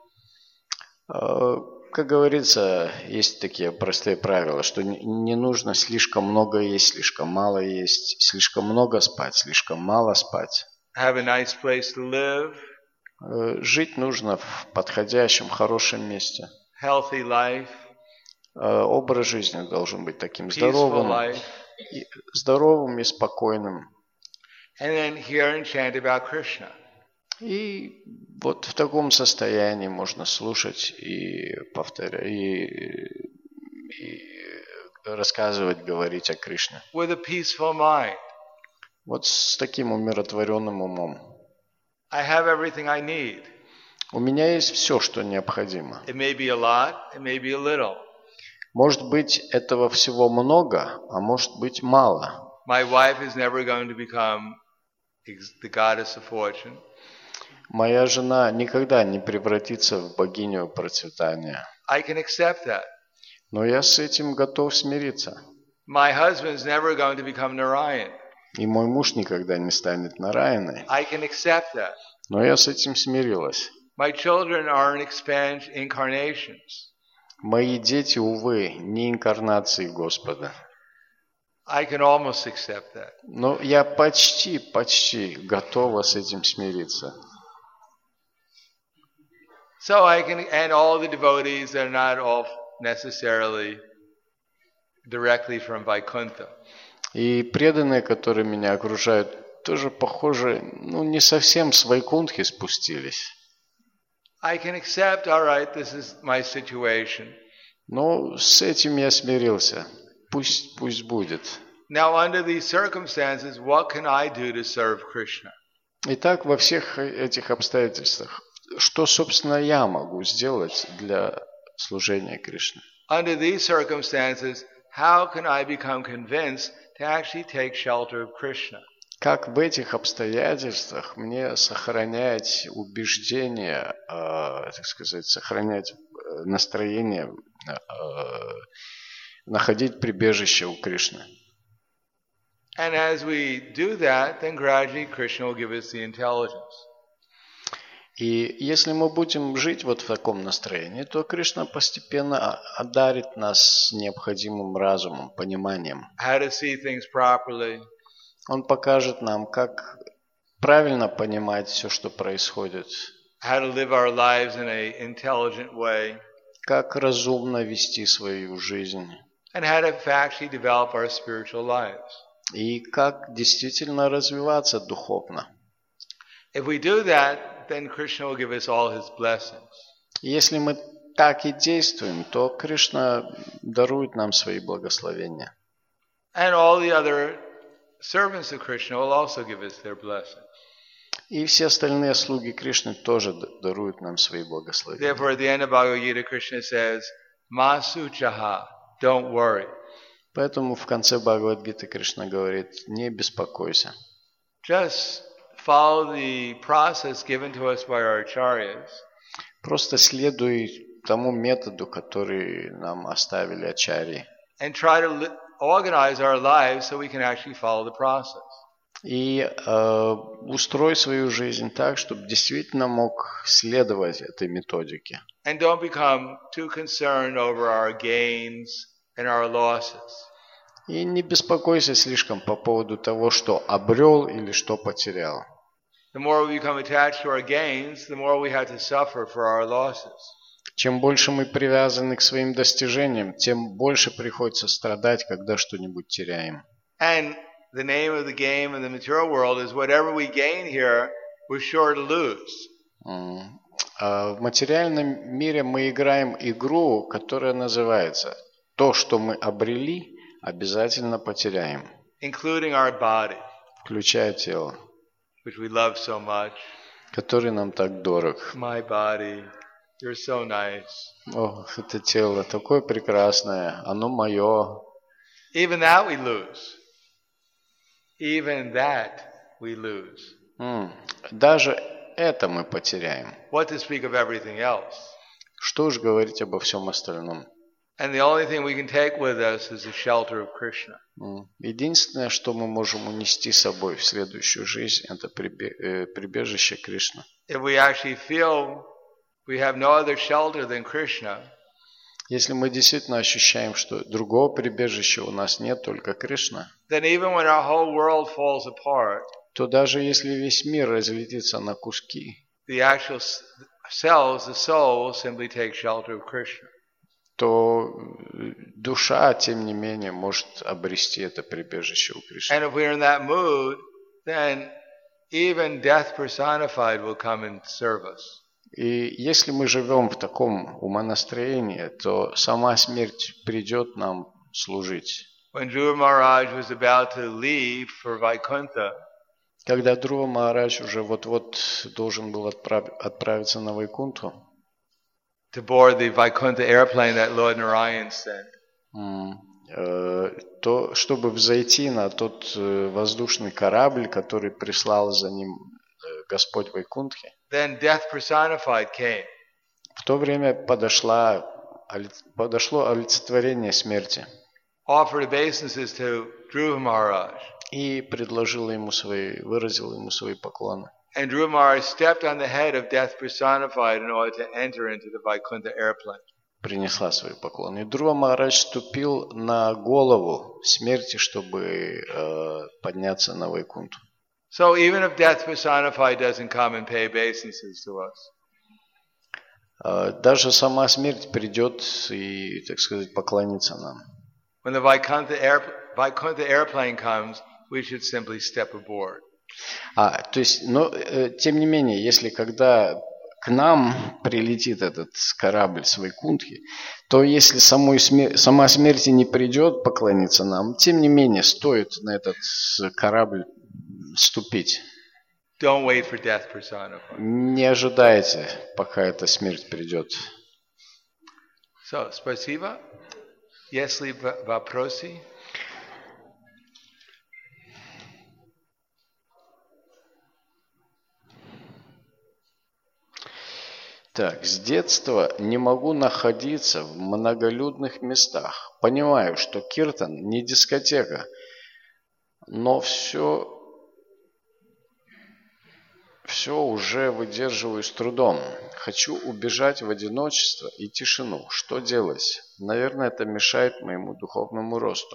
Как говорится, есть такие простые правила, что не нужно слишком много есть, слишком мало есть, слишком много спать, слишком мало спать. Have a nice place to live. Жить нужно в подходящем, хорошем месте. Healthy life. Образ жизни должен быть таким здоровым, и, здоровым и спокойным. And then hear and chant about Krishna. И вот в таком состоянии можно слушать и повторять, и, и рассказывать, говорить о Кришне. With a peaceful mind. Вот с таким умиротворенным умом. I have everything I need. У меня есть все, что необходимо. It may be a lot, it may be a little. Может быть, этого всего много, а может быть мало. My wife is never going to become the goddess of fortune. Моя жена никогда не превратится в богиню процветания. I can accept that. Но я с этим готов смириться. My husband is never going to become Narayan. И мой муж никогда не станет Нараяной. I can accept that. Но я с этим смирилась. My children are incarnations. Мои дети, увы, не инкарнации Господа. I can almost accept that. Но я почти, почти готова с этим смириться. So I can, and all the devotees are not all necessarily directly from Vaikuntha. И преданные, которые меня окружают, тоже похоже, ну не совсем с Вайкунтхи спустились. I can accept, all right, this is my situation. Но с этим я смирился. Пусть, пусть будет. Now, under these circumstances, what can I do to serve Krishna? Итак, во всех этих обстоятельствах, что, собственно, я могу сделать для служения Кришне? Under these circumstances, how can I become convinced to actually take shelter of Krishna? Как в этих обстоятельствах мне сохранять убеждение, э, так сказать, сохранять настроение, э, находить прибежище у Кришны? And as we do that, then gradually Krishna will give us the intelligence. И если мы будем жить вот в таком настроении, то Кришна постепенно одарит нас необходимым разумом, пониманием. How to see things properly. Он покажет нам, как правильно понимать все, что происходит. How to live our lives in an intelligent way. Как разумно вести свою жизнь. And how to actually develop our spiritual lives. И как действительно развиваться духовно. If we do that, then Krishna will give us all his blessings. Если мы так и действуем, то Кришна дарует нам свои благословения. And all the other servants of Krishna will also give us their blessings. И все остальные слуги Кришны тоже даруют нам свои благословения. Therefore, at the end of Bhagavad Gita, Krishna says, Masuchaha, don't worry. Поэтому в конце Бхагавад-гиты Кришна говорит: не беспокойся. Just follow the process given to us by our acharyas. Просто следуй тому методу, который нам оставили ачарьи. And try to li- organize our lives so we can actually follow the process. И э, устрой свою жизнь так, чтобы действительно мог следовать этой методике. And don't become too concerned over our gains and our losses. И не беспокойся слишком по поводу того, что обрел или что потерял. The more we become attached to our gains, the more we have to suffer for our losses. Чем больше мы привязаны к своим достижениям, тем больше приходится страдать, когда что-нибудь теряем. And the name of the game in the material world is whatever we gain here, we're sure to lose. А в материальном мире мы играем игру, которая называется: то, что мы обрели, обязательно потеряем. Including our body, включая тело, which we love so much. который нам так дорог. My body, you're so nice. О, это тело такое прекрасное, оно мое. Even that we lose. Even that we lose. М, Даже это мы потеряем. What to speak of everything else? Что уж говорить обо всем остальном. And the only thing we can take with us is the shelter of Krishna. М, Единственное, что мы можем унести с собой в следующую жизнь, это прибе- э, прибежище Кришны. If we actually feel we have no other shelter than Krishna, Если мы действительно ощущаем, что другого прибежища у нас нет, только Кришна, then even when our whole world falls apart, то даже если весь мир разлетится на куски, the actual s- selves, the soul, will simply take shelter of Krishna. то душа, тем не менее, может обрести это прибежище у Кришны. And if we're in that mood, then even death personified will come and serve us. И если мы живем в таком умонастроении, то сама смерть придет нам служить. When Dhruva Maharaj was about to leave for Vaikuntha, Когда Друва Махарадж уже вот-вот должен был отправ- отправиться на Вайкунтху, to board the Vaikuntha airplane that Lord Narayan sent, м, э, то чтобы взойти на тот э, воздушный корабль, который прислал за ним э, Господь Вайкунтхи, then death personified came. в то время подошла, оли- подошло олицетворение смерти Offered obeisances to Dhruva Maharaj. и предложило ему свои, выразило ему свои поклоны. And Dhruva Maharaj stepped on the head of death personified in order to enter into the Vaikuntha airplane. Принесла свои поклоны. И Друва Махарадж ступил на голову смерти, чтобы э, подняться на Вайкунтху. So even if death personified doesn't come and pay obeisances to us, Э, даже сама смерть придет и, так сказать, поклонится нам. when the Vaikuntha, air, Vaikuntha airplane comes, we should simply step aboard. А, то есть, но э, тем не менее, если когда к нам прилетит этот корабль с Вайкунтхи, то если самой смер- сама смерть не придет поклониться нам, тем не менее стоит на этот корабль ступить. Don't wait for death personified. Не ожидайте, пока эта смерть придет. So, спасибо. Если вопросы? Так, с детства не могу находиться в многолюдных местах. Понимаю, что киртан не дискотека, но все, все уже выдерживаю с трудом. Хочу убежать в одиночество и тишину. Что делать? Наверное, это мешает моему духовному росту.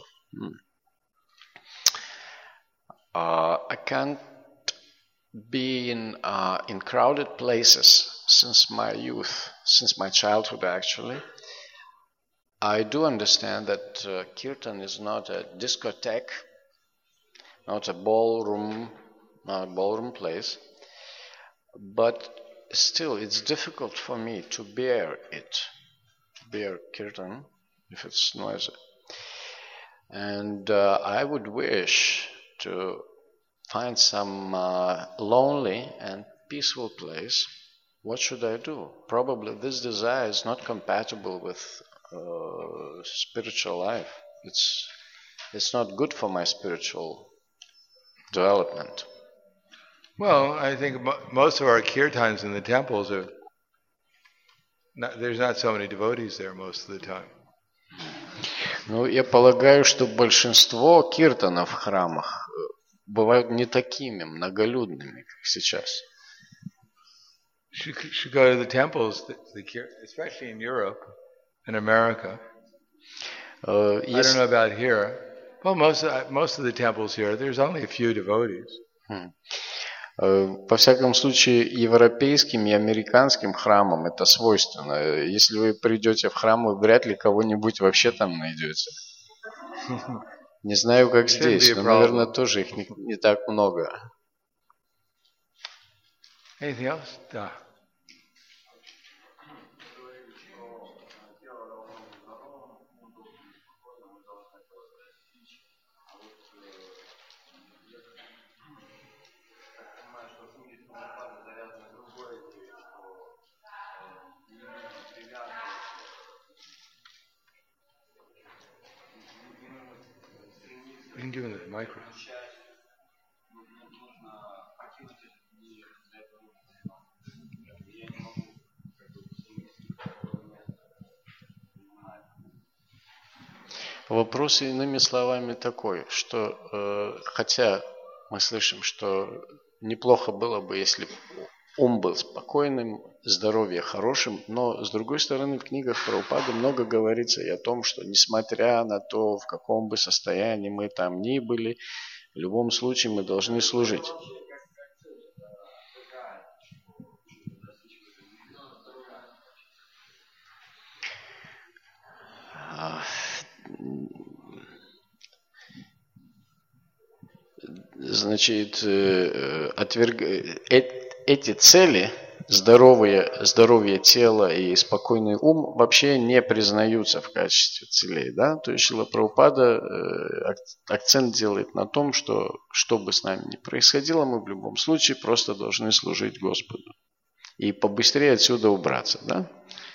Uh, I can't be in, uh, in crowded places since my youth, since my childhood actually. I do understand that uh, kirtan is not a discotheque, not a ballroom, not a ballroom place, but still it's difficult for me to bear it, bear kirtan if it's noisy. And uh, I would wish to find some uh, lonely and peaceful place. What should I do? Probably this desire is not compatible with uh, spiritual life. It's it's not good for my spiritual development. Well, I think mo- most of our kirtans in the temples are not, there's not so many devotees there most of the time. Ну, я полагаю, что большинство киртанов в храмах бывают не такими многолюдными, как сейчас. Should, should go to the temples, the, the, especially in Europe and America. Uh, I don't know about here. Well, most of, most of the temples here, there's only a few devotees. Hmm. Uh, по всяком случае, европейским и американским храмам это свойственно. Если вы придете в храм, вы вряд ли кого-нибудь вообще там найдете. Не знаю, как здесь, но, наверное, тоже их не, не так много. Anything else? Да. We can give him the microphone. Вопрос, иными словами, такой, что э, хотя мы слышим, что неплохо было бы, если ум был спокойным, здоровье хорошим, но с другой стороны в книгах Прабхупады много говорится и о том, что несмотря на то, в каком бы состоянии мы там ни были, в любом случае мы должны служить. Значит, отверг... эти цели, здоровье, здоровье тела и спокойный ум, вообще не признаются в качестве целей. Да? То есть Шрила Прабхупада акцент делает на том, что что бы с нами ни происходило, мы в любом случае просто должны служить Господу. И побыстрее отсюда убраться. Да?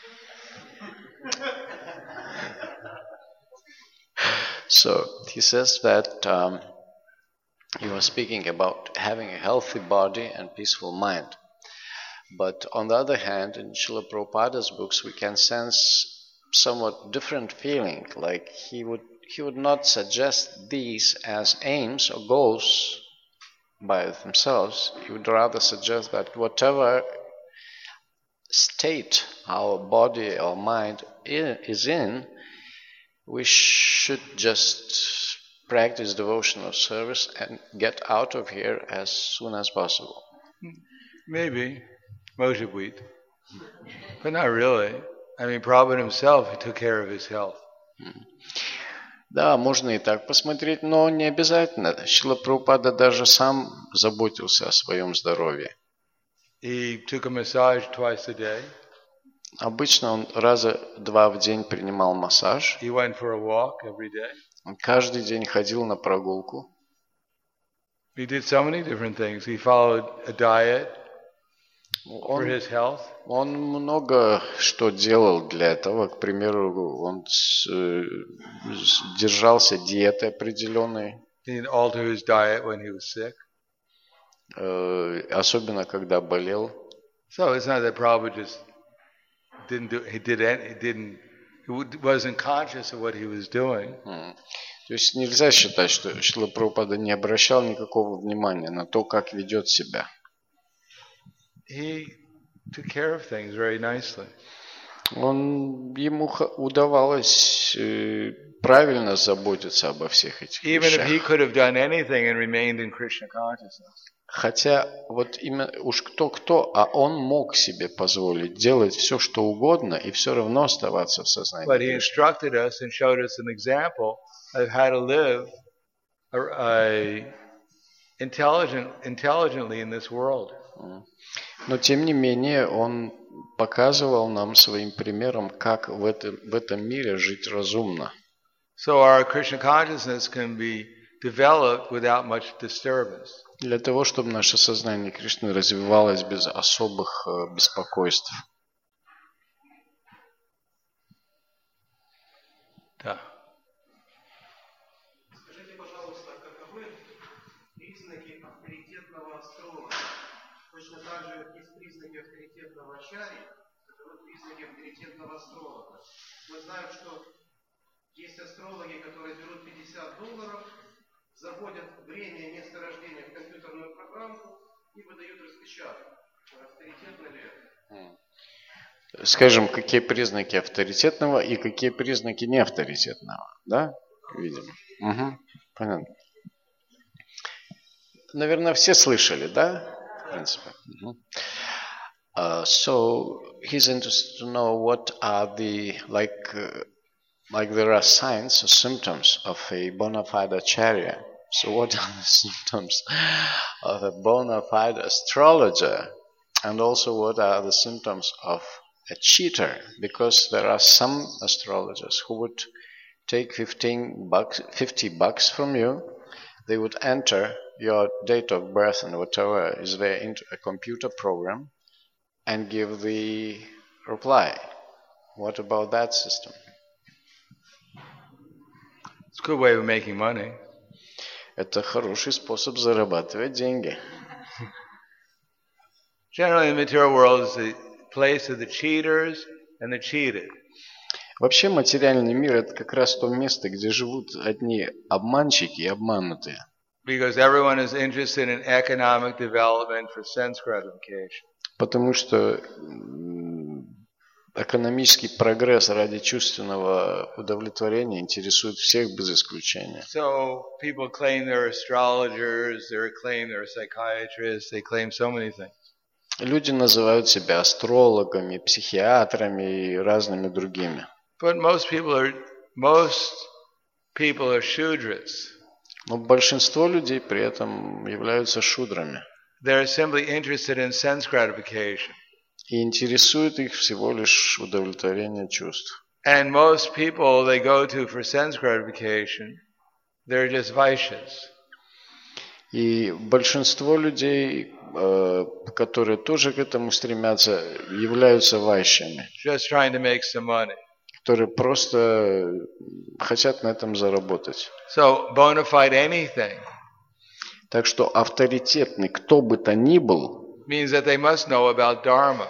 So, he says that um, you are speaking about having a healthy body and peaceful mind. But on the other hand, in Srila Prabhupada's books, we can sense somewhat different feeling. Like he would, he would not suggest these as aims or goals by themselves. He would rather suggest that whatever state our body or mind is in, we should just practice devotional service and get out of here as soon as possible. Maybe, может быть, but not really. I mean, Prabhupada himself, he took care of his health. Да, можно и так посмотреть, но не обязательно. Шрила Прабхупада даже сам заботился о своем здоровье. He took a massage twice a day. Обычно он раза два в день принимал массаж. He went for a walk every day. Он каждый день ходил на прогулку. He did so many different things. He followed a diet for Он, his health. он много что делал для этого. К примеру, он с- э, с- держался диеты определенной, He didn't alter his diet when he was sick. э, особенно когда болел. So it's not that Prabhupada just didn't do. He did. any- He didn't. He would- wasn't conscious of what he was doing. М. То есть нельзя считать, что Шрила Прабхупада не обращал никакого внимания на то, как ведет себя. He took care of things very nicely. Он, ему х- удавалось э, правильно заботиться обо всех этих Even if he вещах. could have done anything and remained in Krishna consciousness. Хотя вот именно уж кто-кто, а он мог себе позволить делать все, что угодно, и все равно оставаться в сознании But he Кришны. instructed us and showed us an example of how to live a, a intelligent, intelligently in this world. Но тем не менее он показывал нам своим примером, как в этом, в этом мире жить разумно. So our Krishna consciousness can be developed without much disturbance. Для того, чтобы наше сознание Кришны развивалось без особых э, беспокойств. Да. Скажите, пожалуйста, каковы признаки авторитетного астролога? Точно так же, как есть признаки авторитетного ачарьи, каковы признаки авторитетного астролога? Мы знаем, что есть астрологи, которые берут пятьдесят долларов, заводят время и место рождения в компьютерную программку и выдают распечатку. Авторитетно ли это? Скажем, какие признаки авторитетного и какие признаки неавторитетного. Да? Видим. Угу. Понятно. Наверное, все слышали, да? В принципе. Угу. Uh, so he's interested to know what are the like uh, like there are signs or symptoms of a bona fide acharya. So what are the symptoms of a bona fide astrologer? And also what are the symptoms of a cheater? Because there are some astrologers who would take fifteen bucks, fifty bucks from you. They would enter your date of birth and whatever is there into a computer program and give the reply. What about that system? It's a good way of making money. Это хороший способ зарабатывать деньги. Generally, the material world is the place of the cheaters and the cheated. Вообще материальный мир это как раз то место, где живут одни обманщики и обманутые. Because everyone is interested in economic development for sense gratification. Потому что м, экономический прогресс ради чувственного удовлетворения интересует всех без исключения. So people claim they're astrologers, they claim they're psychiatrists, they claim so many things. Люди называют себя астрологами, психиатрами и разными другими. But most people are most people are Shudras. Но большинство людей при этом являются шудрами. They're simply interested in sense gratification. И интересует их всего лишь удовлетворение чувств. And most people they go to for sense gratification, they're just Vaishyas. И большинство людей, э, которые тоже к этому стремятся, являются вайшями, Just trying to make some money. которые просто хотят на этом заработать. So bona fide anything Так что авторитетный, кто бы то ни был, means that they must know about Dharma.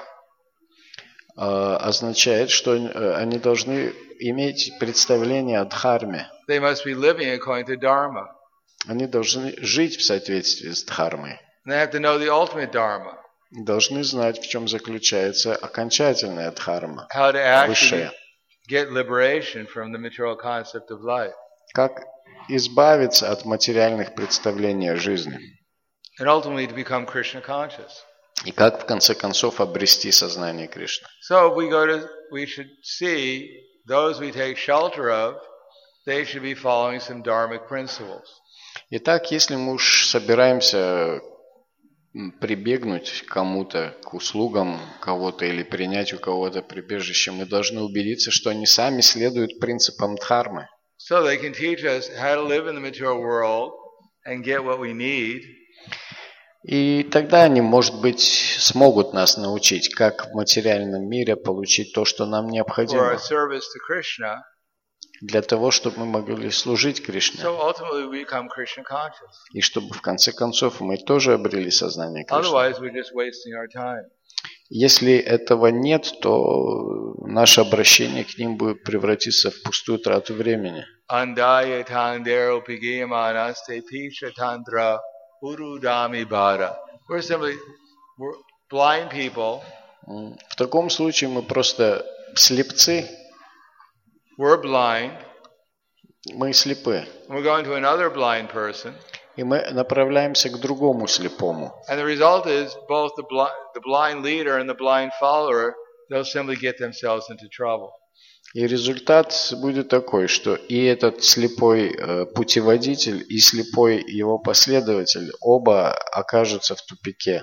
э, означает, что э, они должны иметь представление о дхарме. They must be living according to Dharma. Они должны жить в соответствии с дхармой. And they have to know the ultimate Dharma. Должны знать, в чем заключается окончательная дхарма, How to actually высшая. get liberation from the material concept of life. Как избавиться от материальных представлений о жизни. And ultimately to become Krishna conscious. И как в конце концов обрести сознание Кришны. So if we go to, we should see those we take shelter of, they should be following some dharmic principles. Итак, если мы уж собираемся м, прибегнуть к кому-то, к услугам кого-то или принять у кого-то прибежище, мы должны убедиться, что они сами следуют принципам дхармы. So they can teach us how to live in the material world and get what we need. И тогда они, может быть, смогут нас научить, как в материальном мире получить то, что нам For our необходимо, service to Krishna. для того, чтобы мы могли служить Кришне, So ultimately we become Krishna conscious. и чтобы в конце концов мы тоже обрели сознание Кришны. Otherwise we're just wasting our time. Если этого нет, то наше обращение к ним будет превратиться в пустую трату времени. Andaya tandero pigiyamanaste pisha tantra urudami bhara. We're simply we're blind people. М, В таком случае мы просто слепцы, We're blind. мы слепы, And we're going to another blind person. и мы направляемся к другому слепому. And the result is both the blind, the blind leader and the blind follower, they'll simply get themselves into trouble. И результат будет такой, что и этот слепой э, путеводитель, и слепой его последователь оба окажутся в тупике.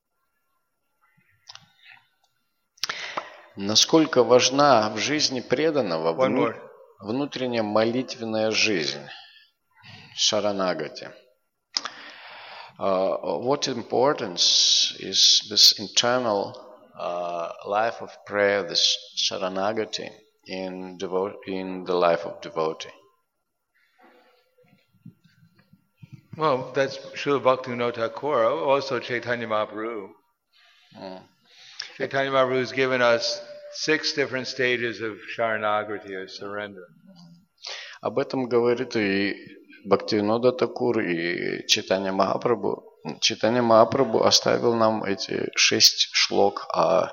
Насколько важна в жизни преданного One вну- more. внутренняя молитвенная жизнь, шаранагати. Uh, what importance is this internal uh, life of prayer, this sharanagati in, devo- in the life of devotee? Well, that's Srila Bhaktivinoda Thakur, also Chaitanya Mahaprabhu. Mm. Chaitanya Mahaprabhu has given us six different stages of Sharanagati, or surrender. Об этом говорит и Бхактивинода Такур, и Чайтанья Махапрабху. Чайтанья Махапрабху оставил нам эти шесть шлок о,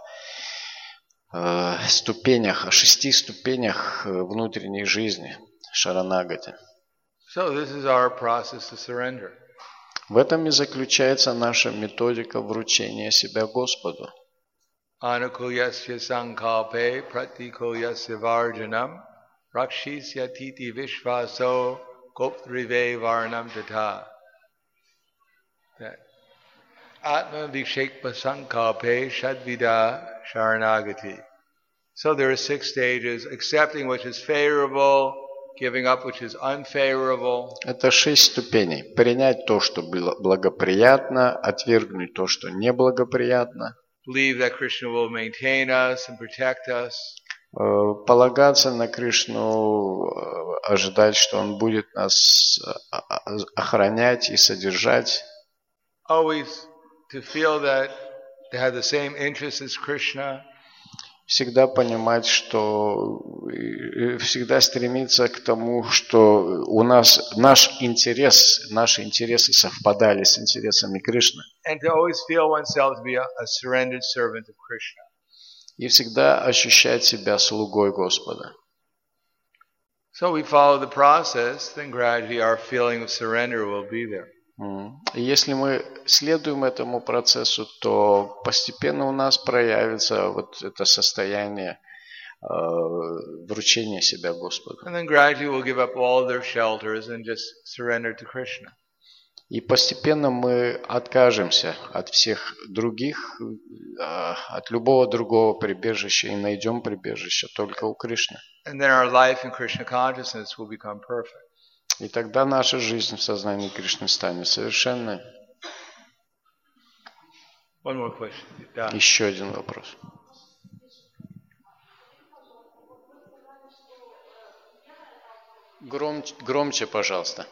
э, ступенях, о шести ступенях внутренней жизни, шаранагати. So this is our process to surrender. В этом и заключается наша методика вручения себя Господу. Anukulyasya sankalpe pratikulyasya varjanam rakshisya titi vishvaso goptrive varnam tata. That Atma vikshekpa sankalpe shadvida sharanagati. So there are six stages: accepting which is favorable, giving up which is unfavorable, Это шесть ступеней. Принять то, что было благоприятно, отвергнуть то, что неблагоприятно, believe that Krishna will maintain us and protect us, э, полагаться на Кришну, э, ожидать, что Он будет нас э, э, охранять и содержать, always to feel that they have the same interests as Krishna, всегда понимать, что э, всегда стремиться к тому, что у нас наш интерес, наши интересы совпадали с интересами Кришны. and to always feel oneself to be a, a surrendered servant of Krishna. И всегда ощущать себя слугой Господа. So we follow the process, then gradually our feeling of surrender will be there. М. И если мы следуем этому процессу, то постепенно у нас проявится вот это состояние э, вручения себя Господу. And then gradually we'll give up all their shelters and just surrender to Krishna. И постепенно мы откажемся от всех других, э, от любого другого прибежища и найдем прибежище только у Кришны. And then our life in Krishna consciousness will become perfect. И тогда наша жизнь в сознании Кришны станет совершенной. One more question. Yeah. Еще один вопрос. Громче, громче, пожалуйста.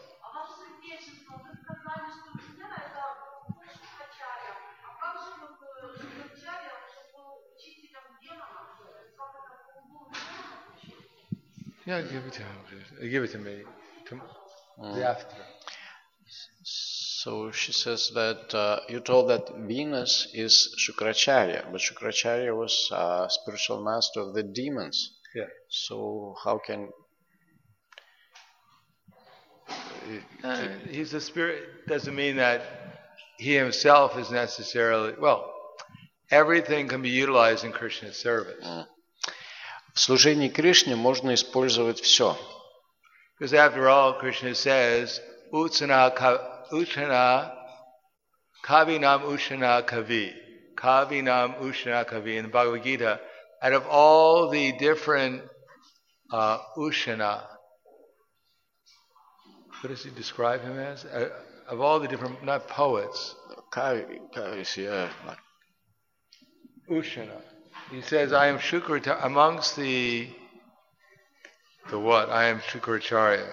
Yeah, give it to him. Give it to me. To, the after. So she says that uh, you told that Venus is Shukracharya, but Shukracharya was a spiritual master of the demons. Yeah. So how can Uh, he's a spirit. Doesn't mean that he himself is necessarily, well, everything can be utilized in Krishna's service. в служении Кришне можно использовать все? Because after all, Krishna says, Utsana, ka, Utsana Kavinam Ushana Kavi. Kavinam Ushana Kavi in the Bhagavad Gita. Out of all the different uh, Ushana, what does he describe him as? Uh, of all the different, not poets. Кави, Кависья. Ushana. He says, I am Shukracharya, amongst the, the what? I am Shukracharya.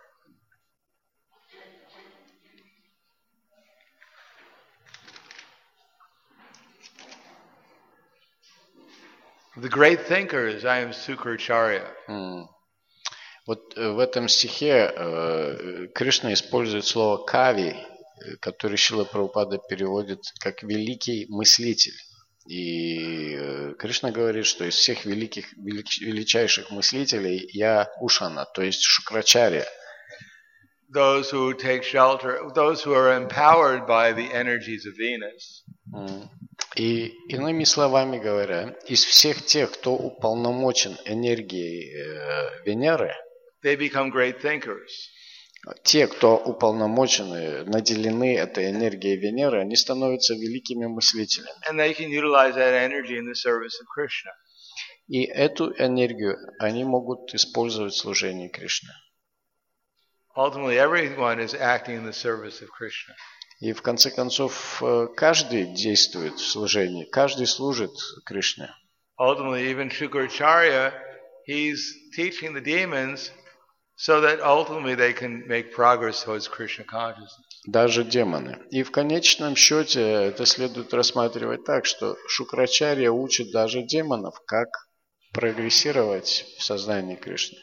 The great thinkers, I am Shukracharya. Mm. Вот в этом стихе э, Кришна использует слово «кави», который Шрила Прабхупада переводит как «великий мыслитель». И э, Кришна говорит, что из всех великих, велич, величайших мыслителей я Ушана, то есть Шукрачарья. Those who take shelter, those who are empowered by the energies of Venus. Mm. И иными словами говоря, из всех тех, кто уполномочен энергией э, Венеры, they become great thinkers. Те, кто уполномочены, наделены этой энергией Венеры, они становятся великими мыслителями. And they can utilize that energy in the service of Krishna. И эту энергию они могут использовать в служении Кришне. Ultimately, everyone is acting in the service of Krishna. И в конце концов, каждый действует в служении, каждый служит Кришне. Ultimately, even Shukracharya, he's teaching the demons so that ultimately they can make progress towards Krishna consciousness. Даже демоны. И в конечном счете это следует рассматривать так, что Шукрачарья учит даже демонов, как прогрессировать в сознании Кришны.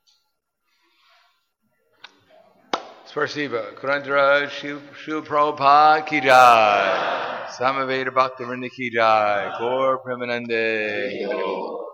Spasiba. Kurandra Shil Prabhupada ki jai. Samaveda Bhaktivinoda ki jai. Gaur Premanande.